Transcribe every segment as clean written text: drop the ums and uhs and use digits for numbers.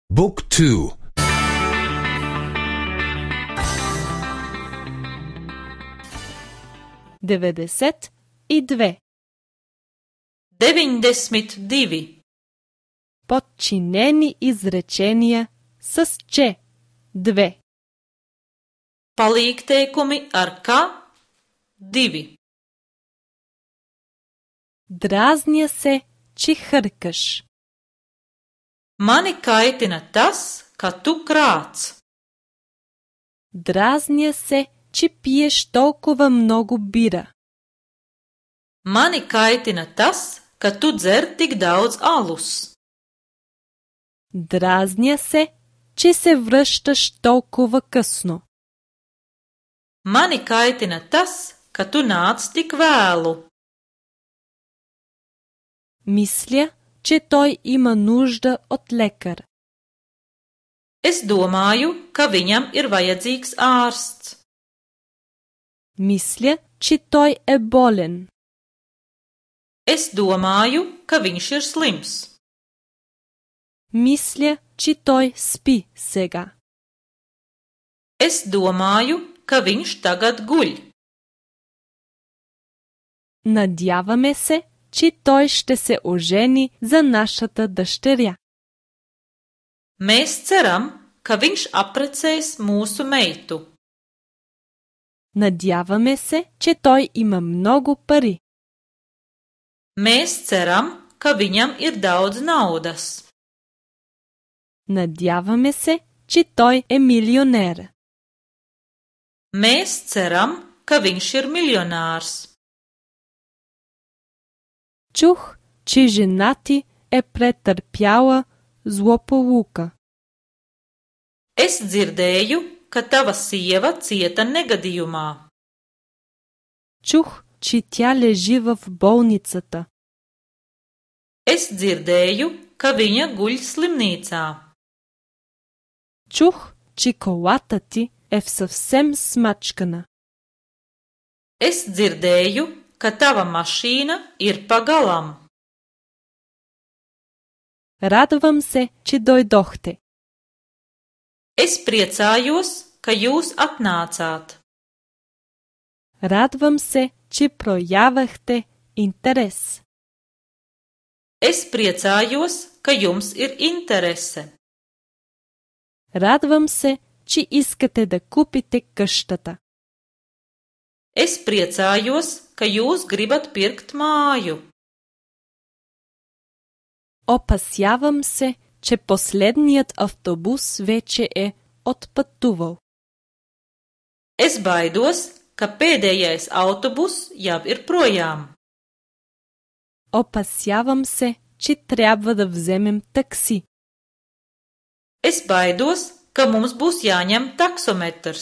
Book 2. 92. 92. Подчинени изречения с че. 2. Palīgteikumi ar ka 2. Дразня се, че хъркаш. Mani kaitina tas, ka tu krāc. Дразня се, че пиеш толкова много бира. Mani kaitina tas, ka tu dzer tik daudz alus. Дразня се, че се връщаш толкова късно. Mani kaitina tas, ka tu nāc tik vēlu. Мисля, че той има нужда от лекар. Es domāju, ka viņam ir vajadzīgs ārsts. Мисля, че той е болен. Es domāju, ka viņš ir slims. Мисля, че той спи сега. Es domāju, ka viņš tagad guļ. Надяваме се, че той ще се ожени за нашата дъщеря. Mēs ceram, ka viņš apprecēs mūsu meitu. Надяваме се, че той има много пари. Mēs ceram, ka viņam ir daudz naudas. Надяваме се, че той е милионер. Mēs ceram, ka viņš ir miljonārs. Чух, че жена ти е претърпяла злополука. Es dzirdēju, ka tava sieva cieta negadījumā. Чух, че тя лежи в болницата. Es dzirdēju, ka viņa guļ slimnīcā. Чух, че колата ти е съвсем смачкана. Es dzirdēju, ka tava mašīna ir pagalam. Радвам се, че дойдохте. Es priecājos, ka jūs atnācāt. Радвам се, че проявахте интерес. Es priecājos, ka jums ir interese. Радвам се, че искате да купите къщата. Es priecājos, ka jūs gribat pirkt māju. Опасявам се, че последният автобус вече е отпътувал. Es baidos, ka pēdējais autobus jau ir projām. Опасявам се, че трябва да вземем такси. Es baidos, ka mums būs jāņem taksometrs.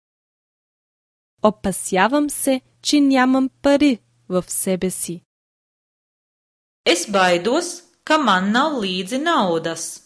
Опасявам се, че нямам пари в себе си. Es baidos, ka man nav līdzi naudas.